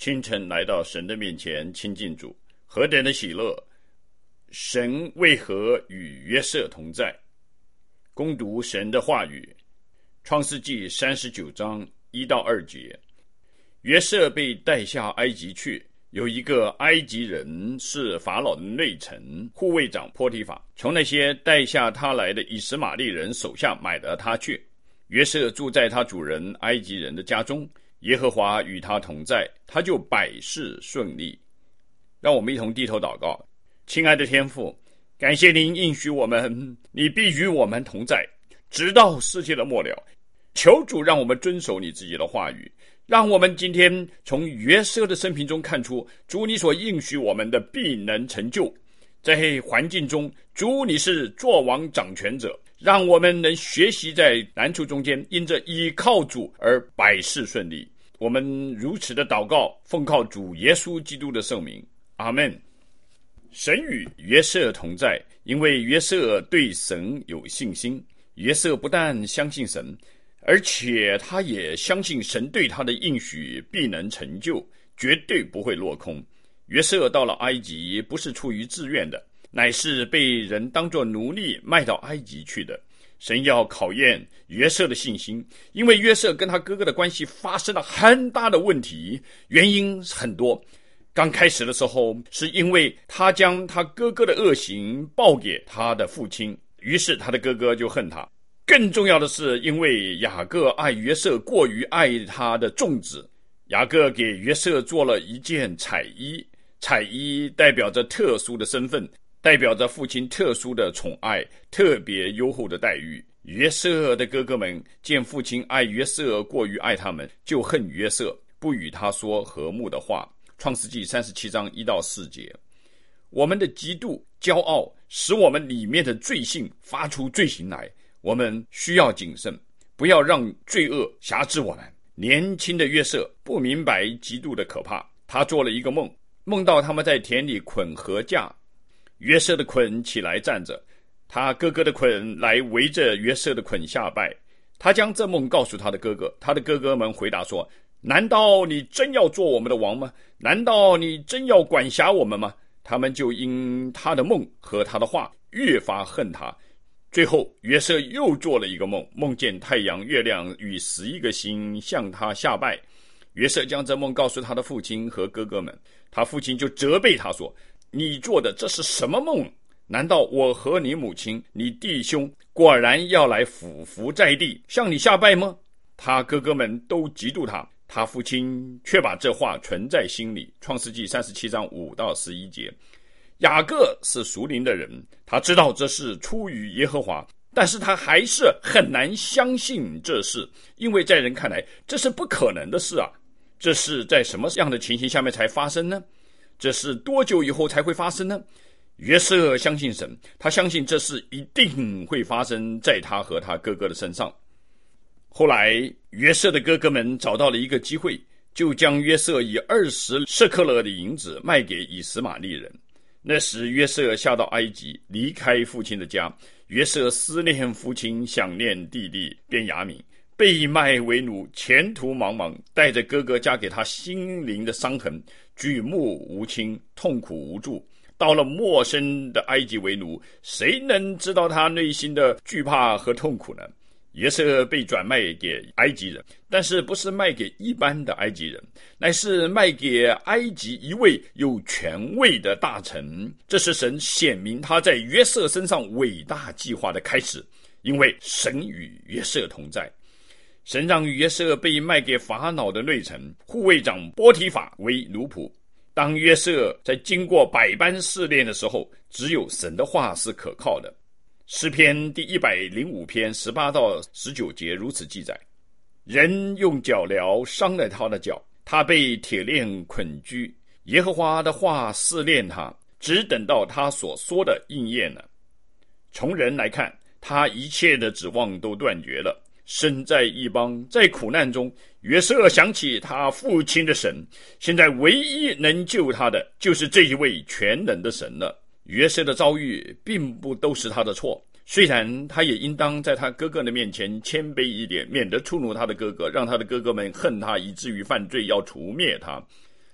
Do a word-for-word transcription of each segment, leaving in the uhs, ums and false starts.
清晨来到神的面前亲近主，何等的喜乐！神为何与约瑟同在？攻读神的话语，创世纪三十九章一到二节。约瑟被带下埃及去，有一个埃及人是法老的内臣护卫长波提法，从那些带下他来的以实玛利人手下买了他去。约瑟住在他主人埃及人的家中，耶和华与他同在，他就百事顺利。让我们一同低头祷告。亲爱的天父，感谢您应许我们，你必与我们同在，直到世界的末了。求主让我们遵守你自己的话语，让我们今天从约瑟的生平中看出，主你所应许我们的必能成就。在环境中，主你是作王掌权者，让我们能学习在难处中间因着依靠主而百事顺利。我们如此的祷告，奉靠主耶稣基督的圣名，阿们。神与约瑟同在，因为约瑟对神有信心。约瑟不但相信神，而且他也相信神对他的应许必能成就，绝对不会落空。约瑟到了埃及不是出于自愿的，乃是被人当作奴隶卖到埃及去的。神要考验约瑟的信心，因为约瑟跟他哥哥的关系发生了很大的问题，原因很多。刚开始的时候，是因为他将他哥哥的恶行报给他的父亲，于是他的哥哥就恨他。更重要的是，因为雅各爱约瑟过于爱他的众子，雅各给约瑟做了一件彩衣，彩衣代表着特殊的身份，代表着父亲特殊的宠爱，特别优厚的待遇。约瑟的哥哥们见父亲爱约瑟过于爱他们，就恨约瑟，不与他说和睦的话。创世纪三十七章一到四节。我们的嫉妒、骄傲使我们里面的罪性发出罪行来，我们需要谨慎，不要让罪恶辖制我们。年轻的约瑟不明白嫉妒的可怕，他做了一个梦，梦到他们在田里捆禾架，约瑟的捆起来站着，他哥哥的捆来围着约瑟的捆下拜。他将这梦告诉他的哥哥，他的哥哥们回答说：难道你真要做我们的王吗？难道你真要管辖我们吗？他们就因他的梦和他的话越发恨他。最后约瑟又做了一个梦，梦见太阳、月亮与十一个星向他下拜。约瑟将这梦告诉他的父亲和哥哥们，他父亲就责备他说：你做的这是什么梦？难道我和你母亲、你弟兄果然要来俯伏在地向你下拜吗？他哥哥们都嫉妒他，他父亲却把这话存在心里。创世纪三十七章五到十一节。雅各是属灵的人，他知道这是出于耶和华，但是他还是很难相信这事，因为在人看来这是不可能的事啊。这是在什么样的情形下面才发生呢？这是多久以后才会发生呢？约瑟相信神，他相信这事一定会发生在他和他哥哥的身上。后来约瑟的哥哥们找到了一个机会，就将约瑟以二十舍客勒的银子卖给以实玛利人。那时约瑟下到埃及，离开父亲的家。约瑟思念父亲，想念弟弟便雅悯，被卖为奴，前途茫茫，带着哥哥加给他心灵的伤痕，举目无亲，痛苦无助。到了陌生的埃及为奴，谁能知道他内心的惧怕和痛苦呢？约瑟被转卖给埃及人，但是不是卖给一般的埃及人，乃是卖给埃及一位有权位的大臣。这是神显明他在约瑟身上伟大计划的开始，因为神与约瑟同在。神让约瑟被卖给法老的内臣护卫长波提法为奴仆。当约瑟在经过百般试炼的时候，只有神的话是可靠的。诗篇第一百零五篇十八到十九节如此记载：人用脚镣伤了他的脚，他被铁链捆拘。耶和华的话试炼他，只等到他所说的应验了。从人来看，他一切的指望都断绝了。身在异邦，在苦难中，约瑟想起他父亲的神，现在唯一能救他的就是这一位全能的神了。约瑟的遭遇并不都是他的错，虽然他也应当在他哥哥的面前谦卑一点，免得触怒他的哥哥，让他的哥哥们恨他以至于犯罪要除灭他。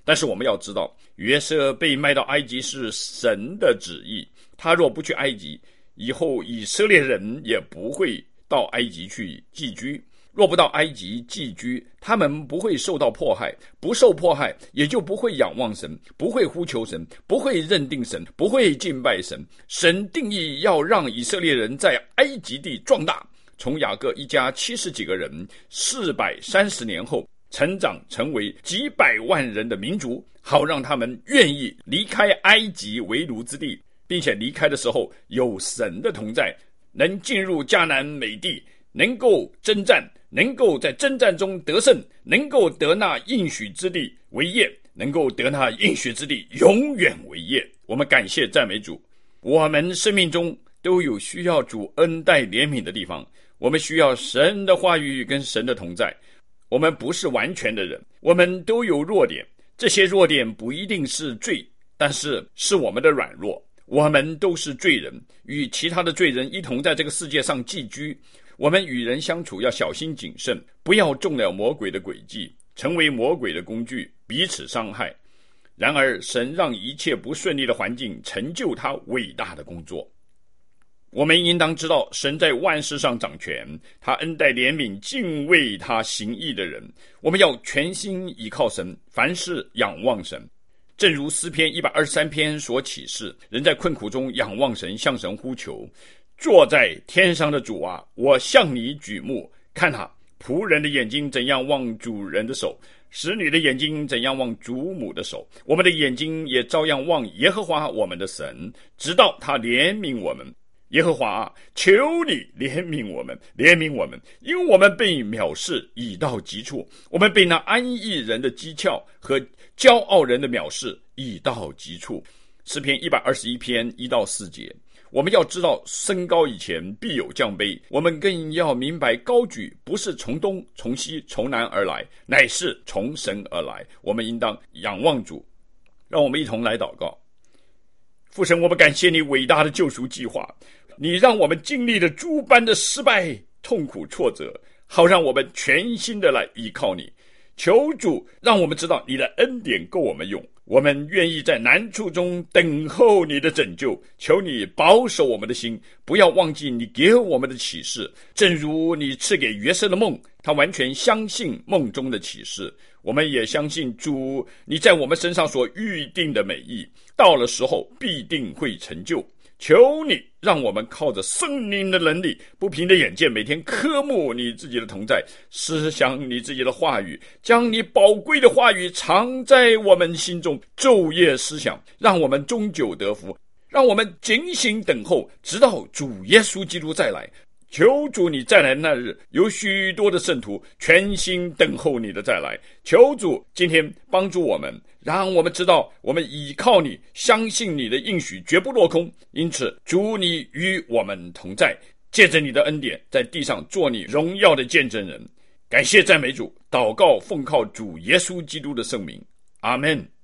但是我们要知道，约瑟被卖到埃及是神的旨意，他若不去埃及，以后以色列人也不会到埃及去寄居。若不到埃及寄居，他们不会受到迫害，不受迫害，也就不会仰望神，不会呼求神，不会认定神，不会敬拜神。神定义要让以色列人在埃及地壮大，从雅各一家七十几个人，四百三十年后成长成为几百万人的民族，好让他们愿意离开埃及为奴之地，并且离开的时候有神的同在，能进入迦南美地，能够征战，能够在征战中得胜，能够得那应许之地为业，能够得那应许之地永远为业。我们感谢赞美主。我们生命中都有需要主恩待怜悯的地方，我们需要神的话语跟神的同在。我们不是完全的人，我们都有弱点，这些弱点不一定是罪，但是是我们的软弱。我们都是罪人，与其他的罪人一同在这个世界上寄居。我们与人相处要小心谨慎，不要中了魔鬼的诡计，成为魔鬼的工具，彼此伤害。然而神让一切不顺利的环境成就他伟大的工作。我们应当知道，神在万事上掌权，他恩待怜悯敬畏他行义的人。我们要全心倚靠神，凡事仰望神。正如诗篇一百二十三篇所启示，人在困苦中仰望神，向神呼求。坐在天上的主啊，我向你举目，看啊，仆人的眼睛怎样望主人的手，使女的眼睛怎样望主母的手，我们的眼睛也照样望耶和华我们的神，直到他怜悯我们。耶和华啊，求你怜悯我们，怜悯我们，因为我们被藐视已到极处，我们被那安逸人的讥诮和骄傲人的藐视已到极处。诗篇一百二十一篇一到四节。我们要知道，升高以前必有降卑，我们更要明白，高举不是从东从西从南而来，乃是从神而来。我们应当仰望主。让我们一同来祷告。父神，我们感谢你伟大的救赎计划，你让我们经历了诸般的失败、痛苦、挫折，好让我们全心的来依靠你。求主让我们知道你的恩典够我们用，我们愿意在难处中等候你的拯救。求你保守我们的心，不要忘记你给我们的启示，正如你赐给约瑟的梦，他完全相信梦中的启示。我们也相信主你在我们身上所预定的美意，到了时候必定会成就。求你让我们靠着圣灵的能力，不凭着眼见，每天渴慕你自己的同在，思想你自己的话语，将你宝贵的话语藏在我们心中，昼夜思想，让我们终久得福，让我们警醒等候，直到主耶稣基督再来。求主你再来那日，有许多的圣徒全心等候你的再来。求主今天帮助我们，让我们知道我们倚靠你，相信你的应许绝不落空。因此主你与我们同在，借着你的恩典，在地上做你荣耀的见证人。感谢赞美主，祷告奉靠主耶稣基督的圣名，阿们。